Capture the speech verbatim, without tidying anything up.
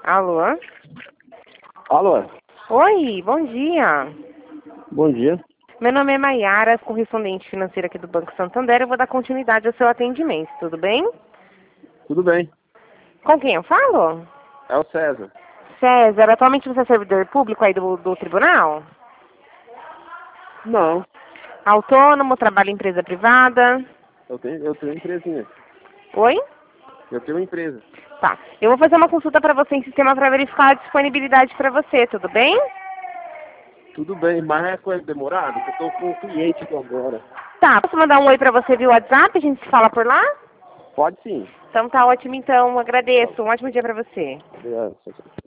Alô? Alô? Oi, bom dia. Bom dia. Meu nome é Maiara, correspondente financeira aqui do Banco Santander. Eu vou dar continuidade ao seu atendimento, tudo bem? Tudo bem. Com quem eu falo? É o César. César, atualmente você é servidor público aí do, do tribunal? Não, Autônomo, trabalha em empresa privada? eu tenho, eu tenho empresinha. Oi? Eu tenho uma empresa. Tá. Eu vou fazer uma consulta para você em sistema para verificar a disponibilidade para você, tudo bem? Tudo bem, mas é coisa demorada, porque eu tô com um cliente aqui agora. Tá, posso mandar um oi para você via WhatsApp? A gente se fala por lá? Pode sim. Então tá ótimo, então. Agradeço. Um ótimo dia para você. Obrigado.